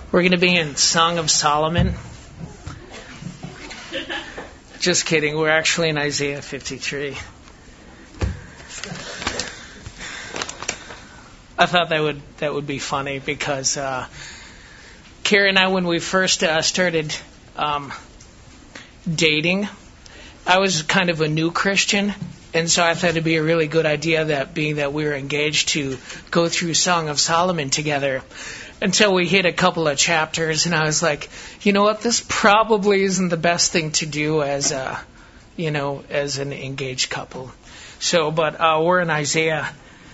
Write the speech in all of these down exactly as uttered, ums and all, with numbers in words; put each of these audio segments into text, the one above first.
We're going to be in Song of Solomon. Just kidding. We're actually in Isaiah fifty-three. I thought that would that would be funny because uh, Carrie and I, when we first uh, started um, dating, I was kind of a new Christian, and so I thought it'd be a really good idea that being that we were engaged to go through Song of Solomon together. Until we hit a couple of chapters, and I was like, you know what, this probably isn't the best thing to do as a, you know, as an engaged couple. So, but uh, we're in Isaiah.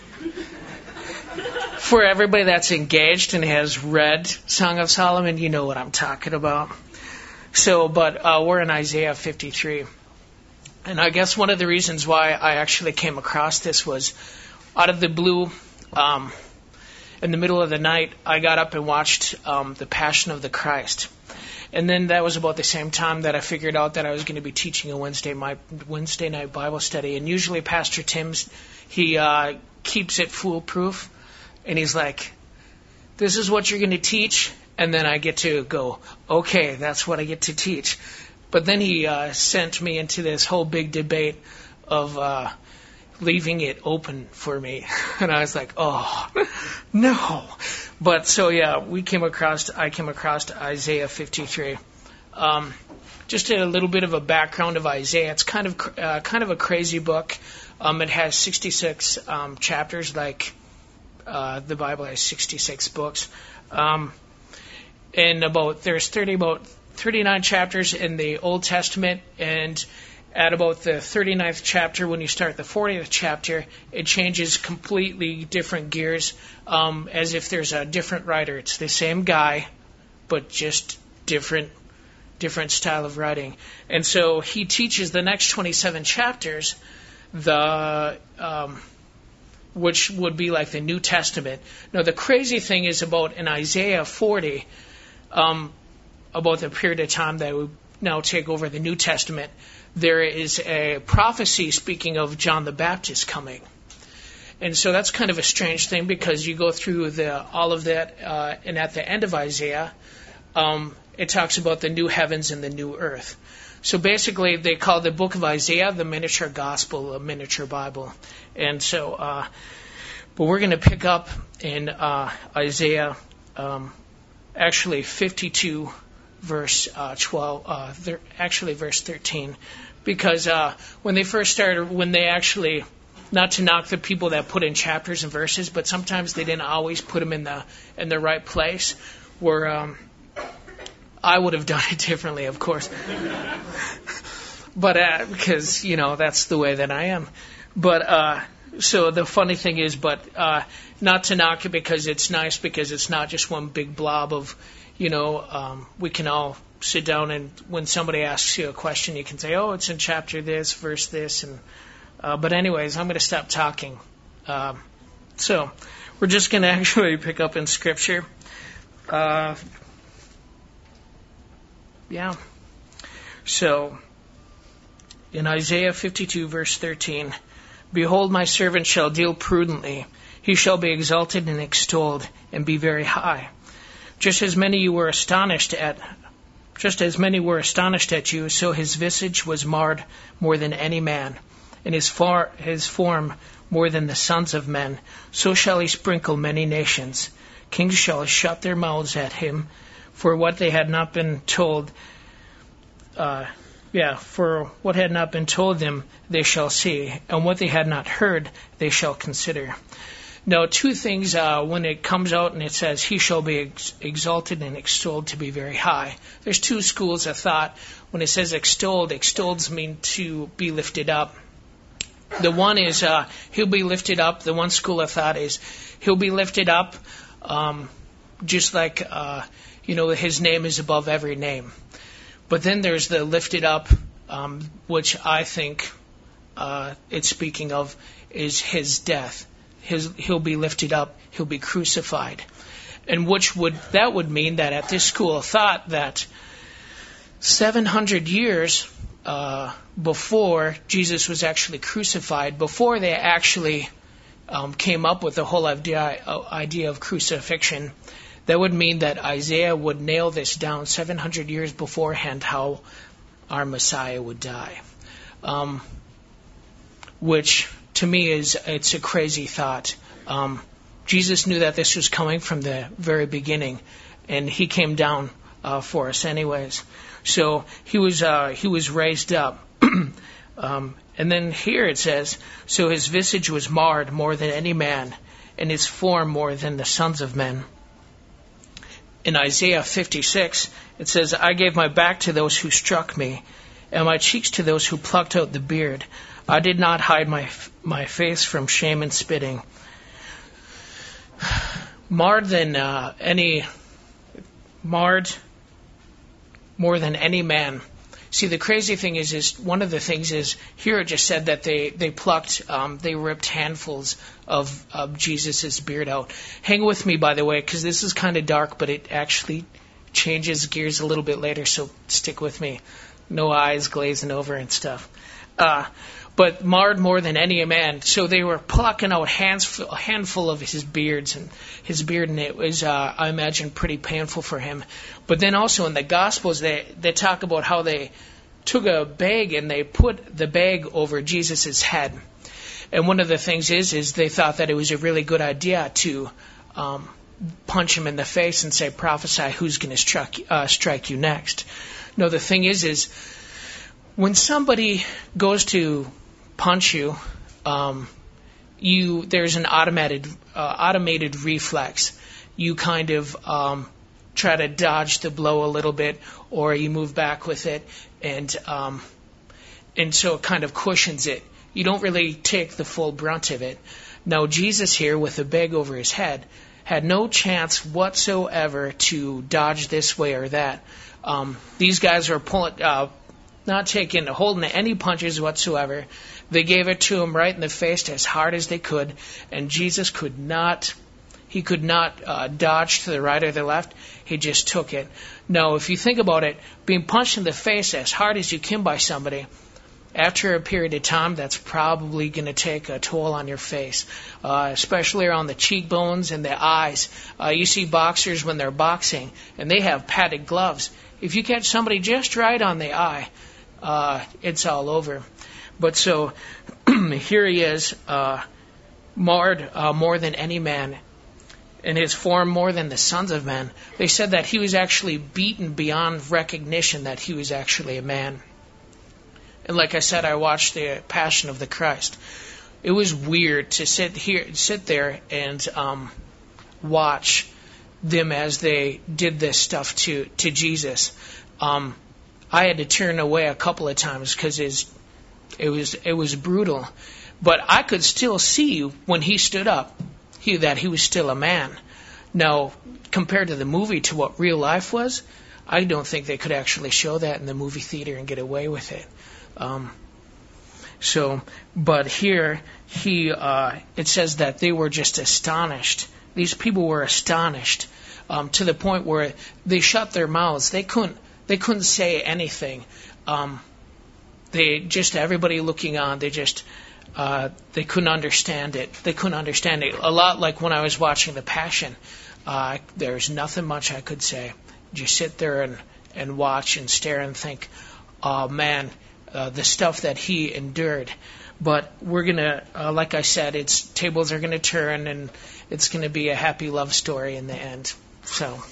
For everybody that's engaged and has read Song of Solomon, you know what I'm talking about. So, but uh, we're in Isaiah fifty-three. And I guess one of the reasons why I actually came across this was out of the blue. Um, In the middle of the night, I got up and watched um, The Passion of the Christ. And then that was about the same time that I figured out that I was going to be teaching a Wednesday, my, Wednesday night Bible study. And usually Pastor Tim's, he uh, keeps it foolproof. And he's like, this is what you're going to teach. And then I get to go, okay, that's what I get to teach. But then he uh, sent me into this whole big debate of Uh, leaving it open for me. And I was like, oh, no. But so, yeah, we came across, I came across Isaiah fifty-three. Um, just a little bit of a background of Isaiah. It's kind of uh, kind of a crazy book. Um, it has sixty-six um, chapters, like uh, the Bible has sixty-six books. Um, and about, there's thirty, about thirty-nine chapters in the Old Testament, and at about the thirty-ninth chapter, when you start the fortieth chapter, it changes completely different gears, um, as if there's a different writer. It's the same guy, but just different different style of writing. And so he teaches the next twenty-seven chapters, the um, which would be like the New Testament. Now, the crazy thing is about in Isaiah forty, um, about the period of time that would now take over the New Testament, there is a prophecy speaking of John the Baptist coming. And so that's kind of a strange thing because you go through the all of that, uh, and at the end of Isaiah, um, it talks about the new heavens and the new earth. So basically, they call the book of Isaiah the miniature gospel, a miniature Bible. And so, uh, but we're going to pick up in uh, Isaiah, um, actually fifty-two, verse uh, twelve, uh, thir- actually verse thirteen, because uh, when they first started, when they actually, not to knock the people that put in chapters and verses, but sometimes they didn't always put them in the in the right place. Where um, I would have done it differently, of course, but uh, because you know that's the way that I am. But uh, so the funny thing is, but uh, not to knock it because it's nice because it's not just one big blob of. You know, um, we can all sit down and when somebody asks you a question, you can say, oh, it's in chapter this, verse this. and uh, But anyways, I'm going to stop talking. Um, so we're just going to actually pick up in Scripture. Uh, yeah. So in Isaiah fifty-two, verse thirteen, behold, my servant shall deal prudently. He shall be exalted and extolled and be very high. Just as many you were astonished at, just as many were astonished at you, so his visage was marred more than any man, and his far, his form more than the sons of men. So shall he sprinkle many nations. Kings shall shut their mouths at him, for what they had not been told. Uh, yeah, for what had not been told them, they shall see, and what they had not heard, they shall consider. Now, two things uh, when it comes out and it says, he shall be ex- exalted and extolled to be very high. There's two schools of thought. When it says extolled, extolled mean to be lifted up. The one is uh, he'll be lifted up. The one school of thought is he'll be lifted up um, just like, uh, you know, his name is above every name. But then there's the lifted up, um, which I think uh, it's speaking of is his death. His, he'll be lifted up, he'll be crucified. And which would that would mean that at this school of thought that seven hundred years uh, before Jesus was actually crucified, before they actually um, came up with the whole idea, idea of crucifixion, that would mean that Isaiah would nail this down seven hundred years beforehand, how our Messiah would die. Um, which, to me, is it's a crazy thought. Um, Jesus knew that this was coming from the very beginning, and he came down uh, for us anyways. So he was uh, he was raised up. um, and then here it says, so his visage was marred more than any man, and his form more than the sons of men. In Isaiah fifty-six, it says, I gave my back to those who struck me, and my cheeks to those who plucked out the beard. I did not hide my my face from shame and spitting. Marred than uh, any, marred more than any man. See, the crazy thing is, is one of the things is, here it just said that they, they plucked, um, they ripped handfuls of, of Jesus' beard out. Hang with me, by the way, because this is kind of dark, but it actually changes gears a little bit later, so stick with me. No eyes glazing over and stuff. Uh, but marred more than any man. So they were plucking out hands, a handful of his beards and his beard, and it was, uh, I imagine, pretty painful for him. But then also in the Gospels, they, they talk about how they took a bag and they put the bag over Jesus' head. And one of the things is, is they thought that it was a really good idea to um, punch him in the face and say, prophesy who's going to strike, uh, strike you next. No, the thing is, is when somebody goes to punch you, um, you there's an automated uh, automated reflex. You kind of um, try to dodge the blow a little bit, or you move back with it, and um, and so it kind of cushions it. You don't really take the full brunt of it. Now Jesus here, with a bag over his head, had no chance whatsoever to dodge this way or that. Um, these guys were pulling, uh, not taking, holding any punches whatsoever. They gave it to him right in the face as hard as they could, and Jesus could not, he could not uh, dodge to the right or the left. He just took it. Now, if you think about it, being punched in the face as hard as you can by somebody, after a period of time, that's probably going to take a toll on your face, uh, especially around the cheekbones and the eyes. Uh, you see boxers when they're boxing, and they have padded gloves. If you catch somebody just right on the eye, uh, it's all over. But so here he is, uh, marred uh, more than any man, in his form more than the sons of men. They said that he was actually beaten beyond recognition that he was actually a man. And like I said, I watched the Passion of the Christ. It was weird to sit here, sit there, and um, watch them as they did this stuff to to Jesus. Um, I had to turn away a couple of times because it was it was brutal, but I could still see when he stood up, he that he was still a man. Now, compared to the movie, to what real life was, I don't think they could actually show that in the movie theater and get away with it. Um, so, but here he, uh, it says that they were just astonished. These people were astonished um, to the point where they shut their mouths. They couldn't, they couldn't say anything. Um, they just everybody looking on. They just, uh, they couldn't understand it. They couldn't understand it. A lot like when I was watching The Passion. Uh, there's nothing much I could say. Just sit there and and watch and stare and think, oh man. Uh, the stuff that he endured. But we're going to, uh, like I said, it's tables are going to turn, and it's going to be a happy love story in the end. So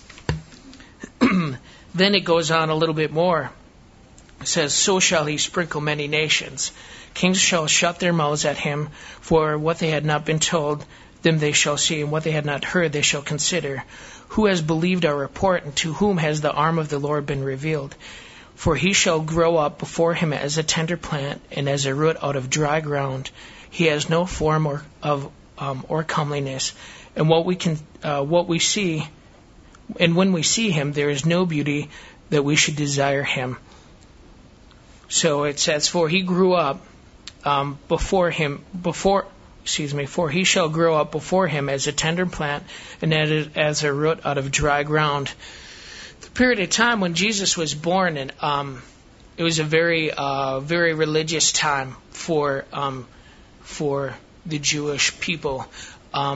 then it goes on a little bit more. It says, so shall he sprinkle many nations. Kings shall shut their mouths at him, for what they had not been told, them they shall see, and what they had not heard they shall consider. Who has believed our report, and to whom has the arm of the Lord been revealed? For he shall grow up before him as a tender plant, and as a root out of dry ground. He has no form or of um, or comeliness, and what we can, uh, what we see, and when we see him, there is no beauty that we should desire him. So it says, for he grew up um, before him, before, excuse me, for he shall grow up before him as a tender plant, and as, as a root out of dry ground. The period of time when Jesus was born, and um, it was a very, uh, very religious time for um, for the Jewish people. Um,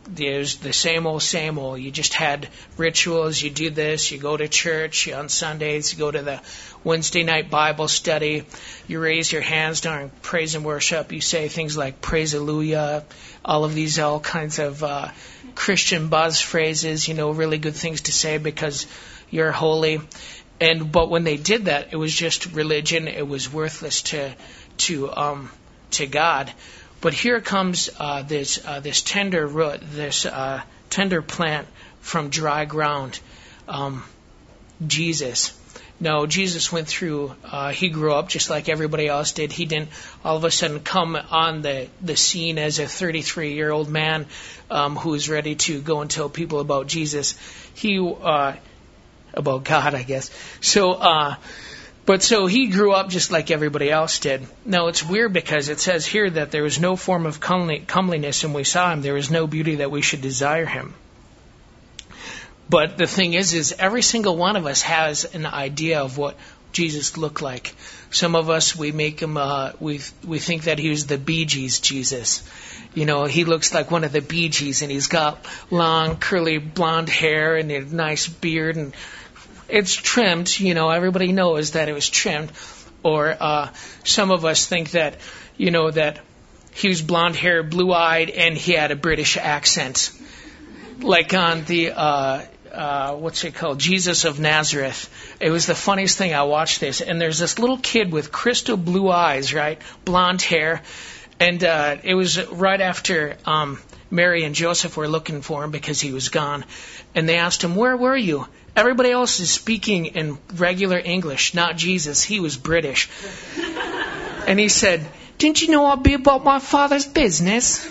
there's the same old, same old. You just had rituals. You do this. You go to church on Sundays. You go to the Wednesday night Bible study. You raise your hands during praise and worship. You say things like praise hallelujah. All of these, all kinds of uh, Christian buzz phrases. You know, really good things to say because you're holy. And but when they did that, it was just religion. It was worthless to to um, to God. But here comes uh, this uh, this tender root, this uh, tender plant from dry ground, um, Jesus. No, Jesus went through, uh, he grew up just like everybody else did. He didn't all of a sudden come on the, the scene as a thirty-three-year-old man um, who was ready to go and tell people about Jesus. He, uh, about God, I guess. So, uh, But so he grew up just like everybody else did. Now it's weird because it says here that there was no form of comeliness when we saw him. There was no beauty that we should desire him. But the thing is, is every single one of us has an idea of what Jesus looked like. Some of us, we make him, uh, we we think that he was the Bee Gees Jesus. You know, he looks like one of the Bee Gees, and he's got long, curly, blonde hair and a nice beard, and it's trimmed, you know, everybody knows that it was trimmed. Or uh, some of us think that, you know, that he was blonde hair, blue-eyed, and he had a British accent. Like on the, uh, uh, what's it called, Jesus of Nazareth. It was the funniest thing. I watched this, and there's this little kid with crystal blue eyes, right, blonde hair. And uh, it was right after um, Mary and Joseph were looking for him because he was gone. And they asked him, where were you? Everybody else is speaking in regular English, not Jesus. He was British. And he said, didn't you know I'll be about my father's business?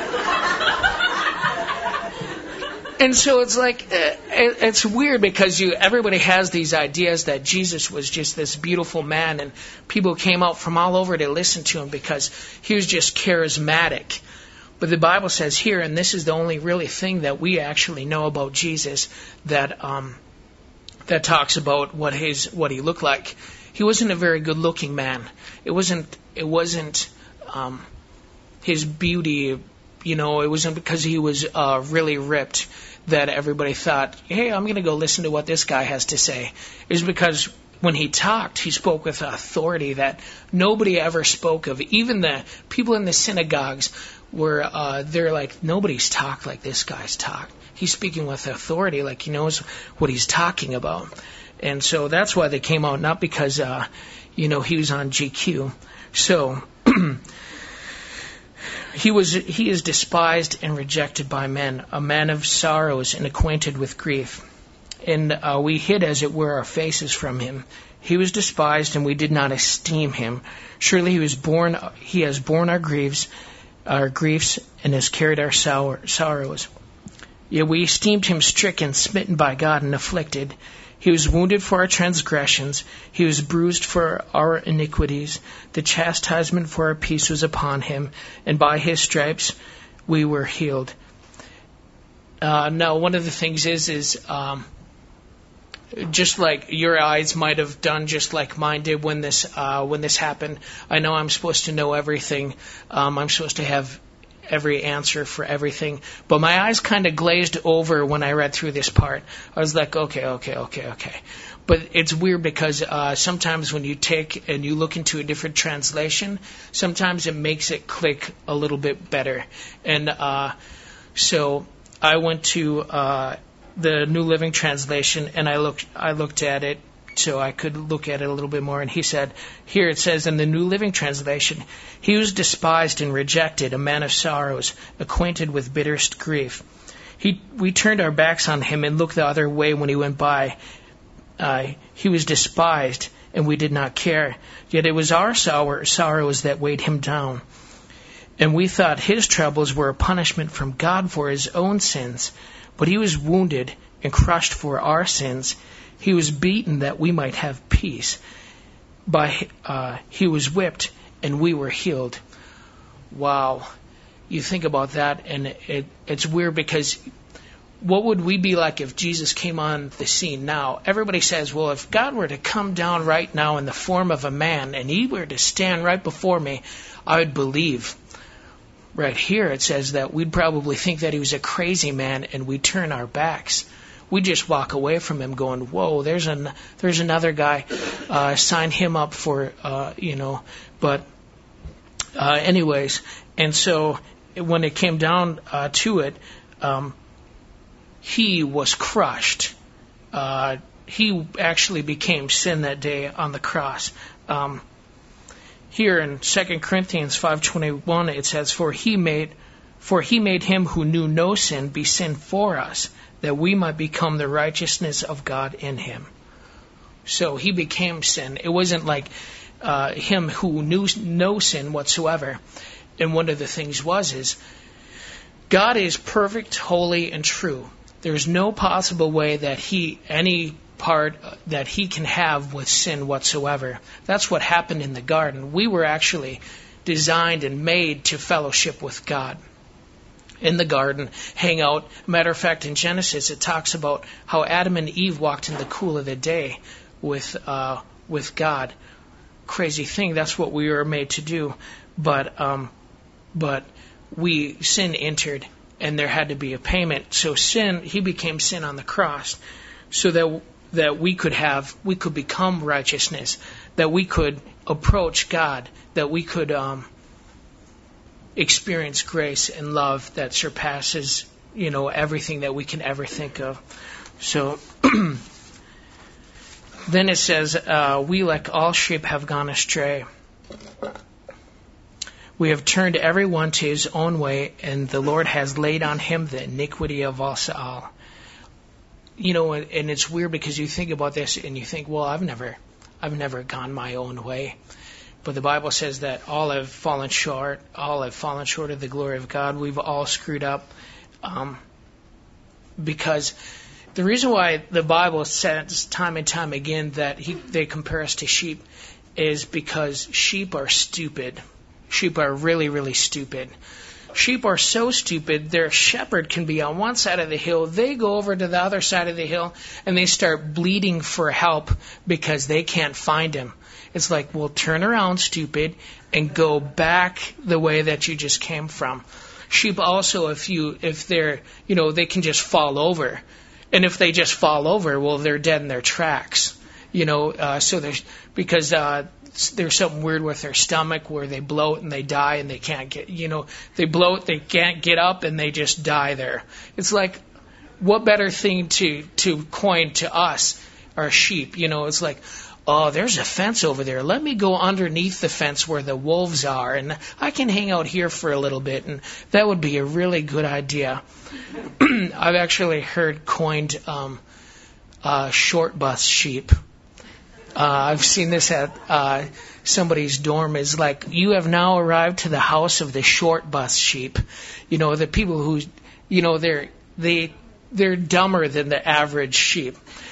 And so it's like, uh, it's weird because you everybody has these ideas that Jesus was just this beautiful man, and people came out from all over to listen to him because he was just charismatic. But the Bible says here, and this is the only really thing that we actually know about Jesus, that um, that talks about what his what he looked like. He wasn't a very good-looking man. It wasn't. It wasn't um, his beauty. You know, it wasn't because he was uh, really ripped that everybody thought, hey, I'm going to go listen to what this guy has to say. It was because when he talked, he spoke with authority that nobody ever spoke of. Even the people in the synagogues were, uh, they're like, nobody's talked like this guy's talked. He's speaking with authority, like he knows what he's talking about. And so that's why they came out, not because, uh, you know, he was on G Q. So he was he is despised and rejected by men, a man of sorrows and acquainted with grief. And uh, we hid, as it were, our faces from him. He was despised, and we did not esteem him. Surely he was born. He has borne our griefs, our griefs, and has carried our sour, sorrows. Yet we esteemed him stricken, smitten by God, and afflicted. He was wounded for our transgressions. He was bruised for our iniquities. The chastisement for our peace was upon him, and by his stripes we were healed. Uh, now, one of the things is, is um, just like your eyes might have done, just like mine did when this uh, when this happened. I know I'm supposed to know everything. Um, I'm supposed to have every answer for everything. But my eyes kind of glazed over when I read through this part. I was like, okay, okay, okay, okay. But it's weird because uh, sometimes when you take and you look into a different translation, sometimes it makes it click a little bit better. And uh, so I went to uh, the New Living Translation, and I looked, I looked at it so I could look at it a little bit more. And he said, here it says in the New Living Translation, he was despised and rejected, a man of sorrows, acquainted with bitterest grief. He, we turned our backs on him and looked the other way when he went by. Uh, he was despised, and we did not care. Yet it was our sour, sorrows that weighed him down. And we thought his troubles were a punishment from God for his own sins. But he was wounded and crushed for our sins. He was beaten that we might have peace. By uh, he was whipped, and we were healed. Wow. You think about that, and it, it's weird because what would we be like if Jesus came on the scene now? Everybody says, well, if God were to come down right now in the form of a man, and he were to stand right before me, I would believe. right here it says that we'd probably think that he was a crazy man and we'd turn our backs. We just walk away from him going, whoa, there's an there's another guy, uh, sign him up for, uh, you know, but uh, anyways, and so when it came down uh, to it, um, he was crushed. Uh, he actually became sin that day on the cross. Um, here in Second Corinthians five twenty-one, it says, For he made, for he made him who knew no sin be sin for us, that we might become the righteousness of God in him. So he became sin. It wasn't like uh, him who knew no sin whatsoever. And one of the things was is God is perfect, holy, and true. There's no possible way that he, any part that he can have with sin whatsoever. That's what happened in the garden. We were actually designed and made to fellowship with God. In the garden, hang out. Matter of fact, in Genesis, it talks about how Adam and Eve walked in the cool of the day with uh, with God. Crazy thing. That's what we were made to do. But um, but we sin entered, and there had to be a payment. So sin, he became sin on the cross, so that that we could have, we could become righteousness, that we could approach God, that we could um, experience grace and love that surpasses, you know, everything that we can ever think of. So then it says, uh, we like all sheep have gone astray. We have turned everyone to his own way, and the Lord has laid on him the iniquity of us all. You know, and it's weird because you think about this and you think, well, I've never, I've never gone my own way. But the Bible says that all have fallen short, all have fallen short of the glory of God. We've all screwed up. Um, because the reason why the Bible says time and time again that he, they compare us to sheep is because sheep are stupid. Sheep are really, really stupid. Sheep are so stupid, their shepherd can be on one side of the hill, they go over to the other side of the hill, and they start bleating for help because they can't find him. It's like, well, turn around, stupid, and go back the way that you just came from. Sheep also, if you, if they're, you know, they can just fall over. And if they just fall over, well, they're dead in their tracks. You know, uh, so there's, because, uh, there's something weird with their stomach where they bloat and they die and they can't get, you know, they bloat, they can't get up and they just die there. It's like, what better thing to, to coin to us are sheep? You know, it's like, oh, there's a fence over there. Let me go underneath the fence where the wolves are and I can hang out here for a little bit, and that would be a really good idea. I've actually heard coined um, uh, short bus sheep. Uh, I've seen this at uh, somebody's dorm. Is like, you have now arrived to the house of the short bus sheep. You know, the people who, you know, they're they they're dumber than the average sheep.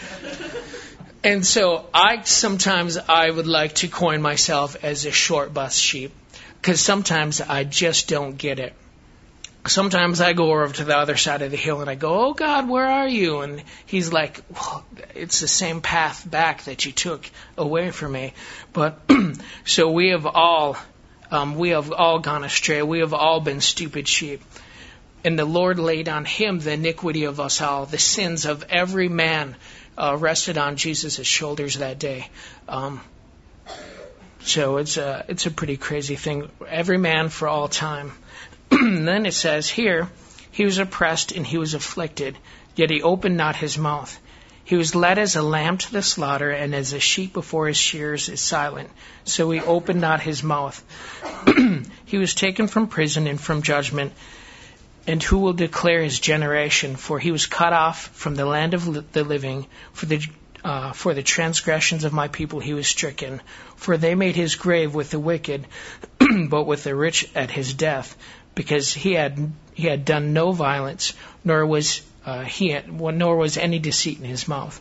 And so I sometimes I would like to coin myself as a short bus sheep, because sometimes I just don't get it. Sometimes I go over to the other side of the hill and I go, oh God, where are you? And he's like, well, it's the same path back that you took away from me. But so we have all, um, we have all gone astray. We have all been stupid sheep. And the Lord laid on him the iniquity of us all, the sins of every man uh, rested on Jesus' shoulders that day. Um, so it's a, it's a pretty crazy thing. Every man for all time. Then it says here, he was oppressed and he was afflicted, yet he opened not his mouth. He was led as a lamb to the slaughter, and as a sheep before his shearers is silent, so he opened not his mouth. He was taken from prison and from judgment, and who will declare his generation? For he was cut off from the land of the living, for the uh, for the transgressions of my people he was stricken. For they made his grave with the wicked, but with the rich at his death, because he had he had done no violence, nor was uh, he had, nor was any deceit in his mouth.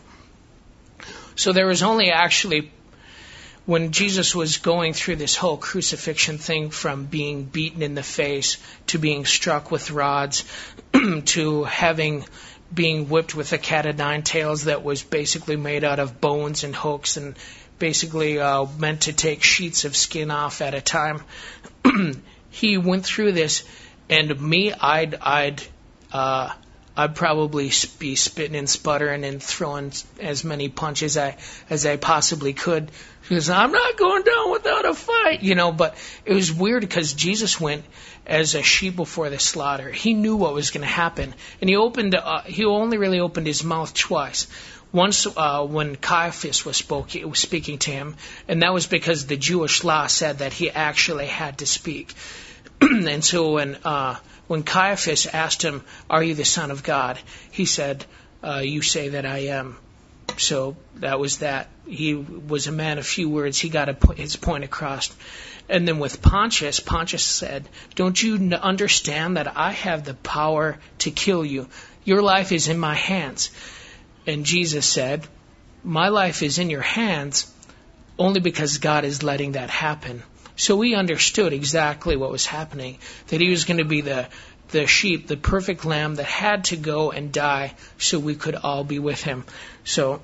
So there was only actually, when Jesus was going through this whole crucifixion thing, from being beaten in the face to being struck with rods to having being whipped with a cat o' nine tails that was basically made out of bones and hooks and basically uh, meant to take sheets of skin off at a time. He went through this, And me, I'd I'd uh, I'd probably be spitting and sputtering and throwing as many punches I, as I possibly could, because I'm not going down without a fight, you know. But it was weird because Jesus went as a sheep before the slaughter. He knew what was going to happen, and he opened. Uh, he only really opened his mouth twice. Once uh, when Caiaphas was, spoke, was speaking to him, and that was because the Jewish law said that he actually had to speak. And so when uh, when Caiaphas asked him, "Are you the Son of God?" he said, uh, "You say that I am." So that was that. He was a man of few words. He got a, his point across. And then with Pontius, Pontius said, "Don't you understand that I have the power to kill you? Your life is in my hands." And Jesus said, "My life is in your hands only because God is letting that happen." So we understood exactly what was happening, that he was going to be the, the sheep, the perfect lamb that had to go and die so we could all be with him. So,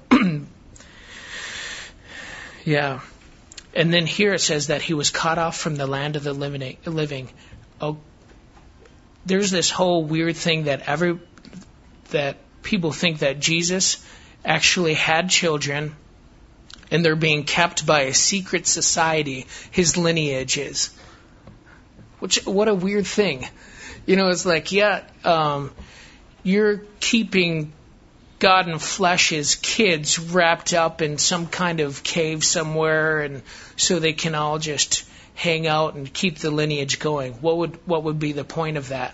yeah. And then here it says that he was cut off from the land of the living. Oh, there's this whole weird thing that every that people think that Jesus actually had children, and they're being kept by a secret society, his lineage is. Which, what a weird thing. You know, it's like, yeah, um, you're keeping God in flesh's kids wrapped up in some kind of cave somewhere, and so they can all just hang out and keep the lineage going. What would what would be the point of that?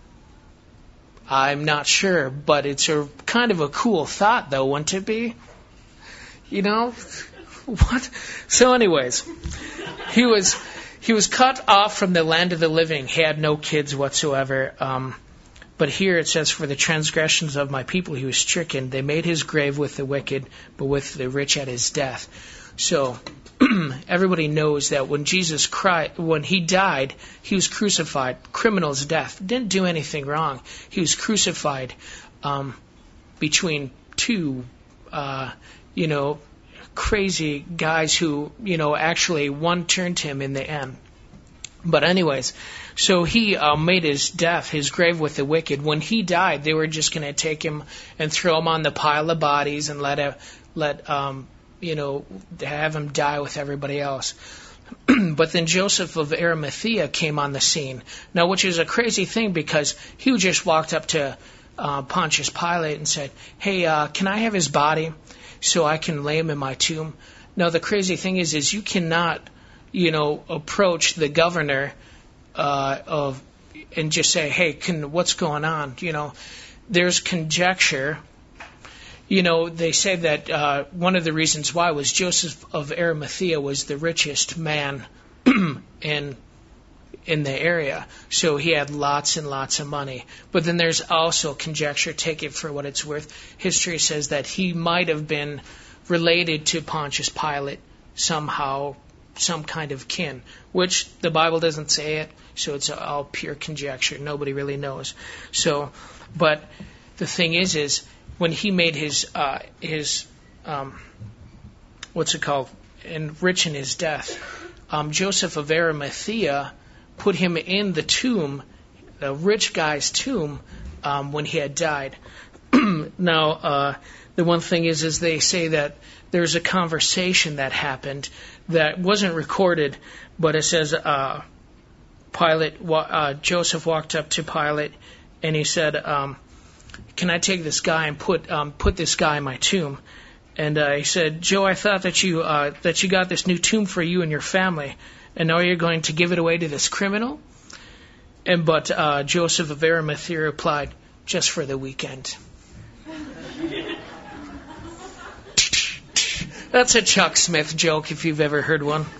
I'm not sure, but it's a kind of a cool thought, though, wouldn't it be? You know, what? So, anyways, he was he was cut off from the land of the living. He had no kids whatsoever. Um, but here it says, "For the transgressions of my people he was stricken. They made his grave with the wicked, but with the rich at his death." So everybody knows that when Jesus cried, when he died, he was crucified. Criminal's death. Didn't do anything wrong. He was crucified um, between two. Uh, you know, crazy guys who, you know, actually one turned to him in the end. But anyways, so he uh, made his death, his grave with the wicked. When he died, they were just going to take him and throw him on the pile of bodies and let, a, let um, you know, have him die with everybody else. But then Joseph of Arimathea came on the scene. Now, which is a crazy thing because he just walked up to uh, Pontius Pilate and said, "Hey, uh, can I have his body so I can lay him in my tomb?" Now, the crazy thing is, is you cannot, you know, approach the governor uh, of and just say, "Hey, can what's going on?" You know, there's conjecture. You know, they say that uh, one of the reasons why was Joseph of Arimathea was the richest man in in the area, so he had lots and lots of money. But then there's also conjecture, take it for what it's worth. History says that he might have been related to Pontius Pilate somehow, some kind of kin, which the Bible doesn't say it, so it's all pure conjecture. Nobody really knows. So, but the thing is, is when he made his uh, his um, what's it called, and rich in his death, um, Joseph of Arimathea put him in the tomb, the rich guy's tomb, um, when he had died. Now, uh, the one thing is, is they say that there's a conversation that happened that wasn't recorded, but it says uh, Pilate, uh, Joseph walked up to Pilate and he said, um, "Can I take this guy and put um, put this guy in my tomb?" And uh, he said, "Joe, I thought that you uh, that you got this new tomb for you and your family, and now you're going to give it away to this criminal?" And but uh, Joseph of Arimathea replied, "Just for the weekend." That's a Chuck Smith joke if you've ever heard one.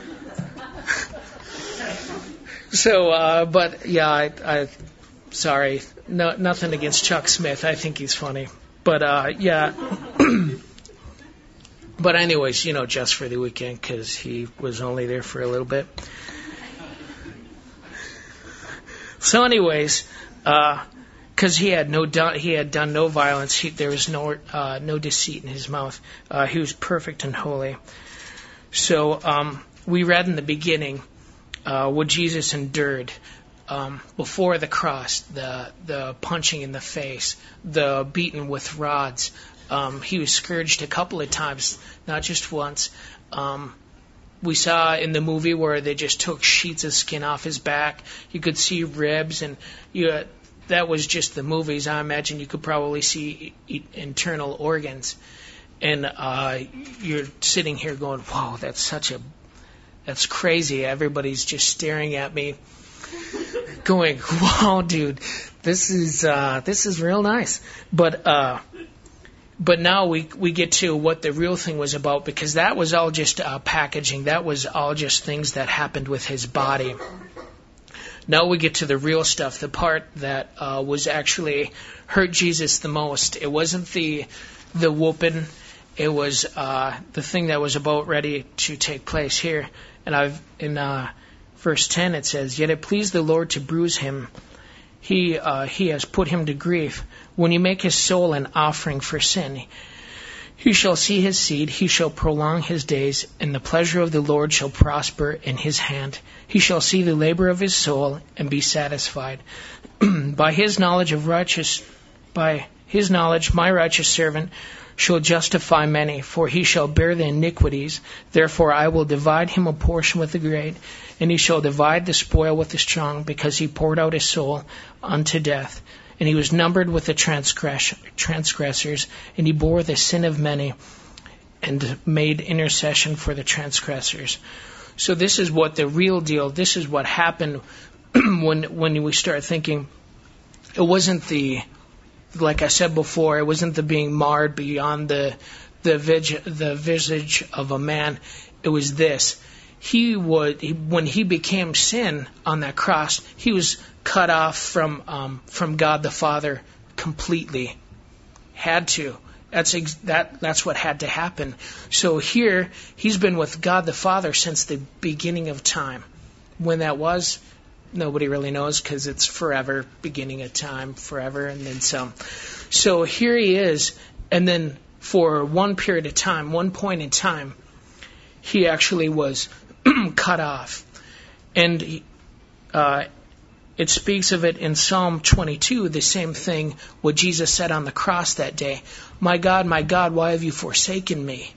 So, uh, but yeah, I, I sorry, no, nothing against Chuck Smith. I think he's funny, but uh, yeah. But anyways, you know, just for the weekend because he was only there for a little bit. So, anyways, because uh, he had no done, he had done no violence. He, there was no uh, no deceit in his mouth. Uh, he was perfect and holy. So um, we read in the beginning uh, what Jesus endured. um, before the cross, the the punching in the face, the beaten with rods. Um, he was scourged a couple of times, not just once. Um, we saw in the movie where they just took sheets of skin off his back. You could see ribs, and you, that was just the movies. I imagine you could probably see e- internal organs. And uh, you're sitting here going, "Wow, that's such a, that's crazy." Everybody's just staring at me, going, "Wow, dude, this is uh, this is real nice." But uh, but now we we get to what the real thing was about, because that was all just uh, packaging. That was all just things that happened with his body. Now we get to the real stuff, the part that uh, was actually hurt Jesus the most. It wasn't the the whooping. It was uh, the thing that was about ready to take place here. And I've in uh, verse ten it says, "Yet it pleased the Lord to bruise him. He uh, he has put him to grief. When you make his soul an offering for sin, he shall see his seed, he shall prolong his days, and the pleasure of the Lord shall prosper in his hand. He shall see the labor of his soul and be satisfied. By his knowledge of righteous, by his knowledge, my righteous servant shall justify many, for he shall bear the iniquities. Therefore I will divide him a portion with the great, and he shall divide the spoil with the strong, because he poured out his soul unto death. And he was numbered with the transgress- transgressors, and he bore the sin of many, and made intercession for the transgressors." So this is what the real deal, this is what happened when when we start thinking. It wasn't the, like I said before, it wasn't the being marred beyond the the, vig- the visage of a man. It was this. He would, he, when he became sin on that cross, he was cut off from um, from God the Father completely. Had to. That's ex- that. That's what had to happen. So here, he's been with God the Father since the beginning of time. When that was, nobody really knows, because it's forever, beginning of time, forever, and then some. So here he is, and then for one period of time, one point in time, he actually was cut off. And uh, it speaks of it in Psalm twenty-two, the same thing, what Jesus said on the cross that day. "My God, my God, why have you forsaken me?"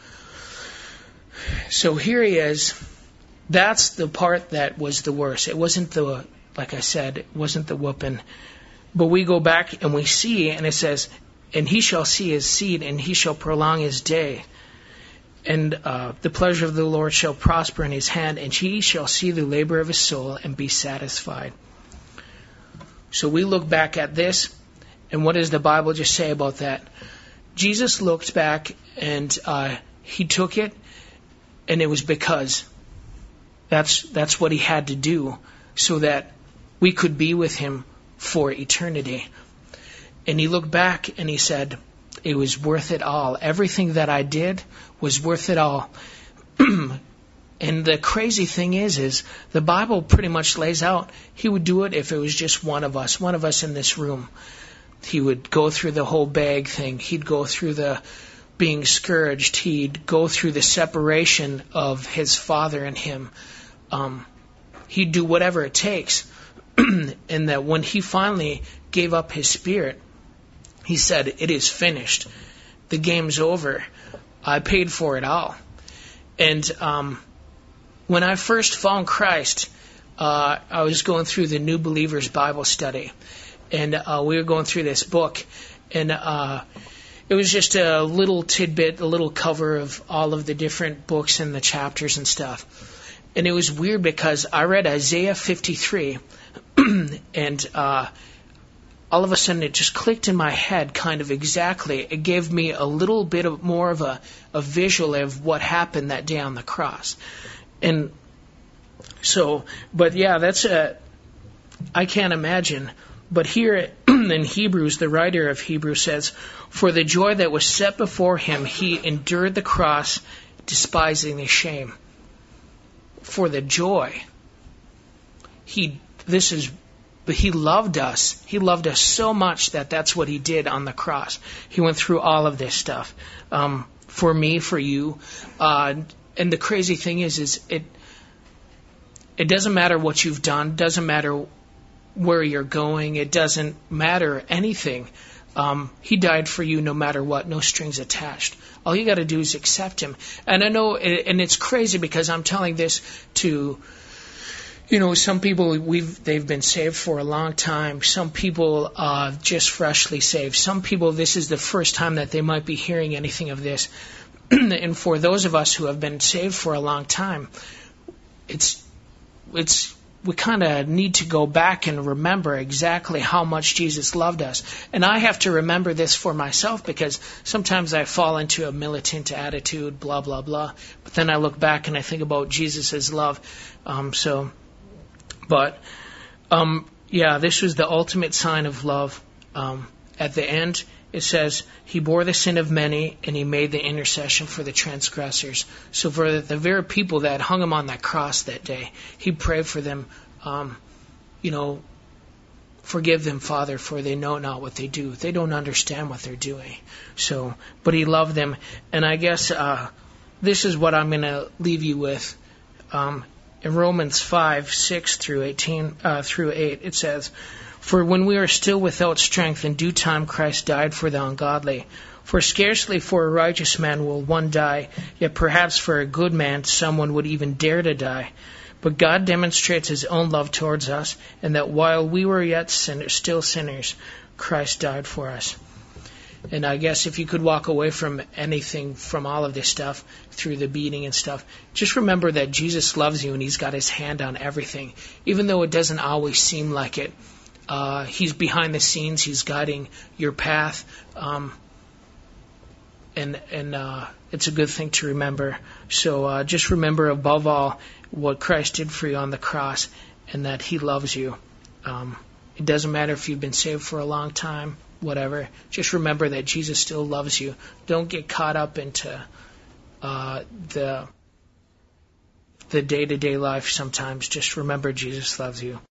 So here he is. That's the part that was the worst. It wasn't the, like I said, it wasn't the whooping. But we go back and we see, and it says, "And he shall see his seed, and he shall prolong his day. And uh, the pleasure of the Lord shall prosper in his hand, and he shall see the labor of his soul and be satisfied." So we look back at this, and what does the Bible just say about that? Jesus looked back, and uh, he took it, and it was because that's that's what he had to do, so that we could be with him for eternity. And he looked back and he said, it was worth it all. Everything that I did was worth it all. And the crazy thing is, is the Bible pretty much lays out, he would do it if it was just one of us, one of us in this room. He would go through the whole bag thing. He'd go through the being scourged. He'd go through the separation of his Father and him. Um, he'd do whatever it takes. And that when he finally gave up his spirit, he said, "It is finished. The game's over. I paid for it all." And um, when I first found Christ, uh, I was going through the New Believers Bible study. And uh, we were going through this book. And uh, it was just a little tidbit, a little cover of all of the different books and the chapters and stuff. And it was weird because I read Isaiah fifty-three, and uh, all of a sudden it just clicked in my head kind of exactly. It gave me a little bit of more of a, a visual of what happened that day on the cross. And so, but yeah, that's a, I can't imagine. But here in Hebrews, the writer of Hebrews says, "For the joy that was set before him, he endured the cross, despising the shame." For the joy. He, this is, but he loved us. He loved us so much that that's what he did on the cross. He went through all of this stuff. Um, for me, for you. Uh, and the crazy thing is, is it, it doesn't matter what you've done. Doesn't matter where you're going. It doesn't matter anything. Um, he died for you no matter what, no strings attached. All you got to do is accept him. And I know, and it's crazy because I'm telling this to, you know, some people, we've they've been saved for a long time. Some people uh, just freshly saved. Some people, this is the first time that they might be hearing anything of this. And for those of us who have been saved for a long time, it's it's we kind of need to go back and remember exactly how much Jesus loved us. And I have to remember this for myself because sometimes I fall into a militant attitude, blah, blah, blah. But then I look back and I think about Jesus' love. Um, so, but, um, yeah, this was the ultimate sign of love. Um, at the end, it says, he bore the sin of many and he made the intercession for the transgressors. So for the, the very people that hung him on that cross that day, he prayed for them, um, you know, forgive them, Father, for they know not what they do. They don't understand what they're doing. So, but he loved them. And I guess uh, this is what I'm going to leave you with. Um, in Romans five, six through eighteen, uh, through eight, it says, for when we are still without strength, in due time Christ died for the ungodly. For scarcely for a righteous man will one die, yet perhaps for a good man someone would even dare to die. But God demonstrates his own love towards us, and that while we were yet sinners, still sinners, Christ died for us. And I guess if you could walk away from anything, from all of this stuff, through the beating and stuff, just remember that Jesus loves you and he's got his hand on everything. Even though it doesn't always seem like it, uh, he's behind the scenes, he's guiding your path. Um, and and uh, it's a good thing to remember. So uh, just remember above all what Christ did for you on the cross and that he loves you. Um, it doesn't matter if you've been saved for a long time, whatever. Just remember that Jesus still loves you. Don't get caught up into uh, the the day-to-day life sometimes. Just remember Jesus loves you.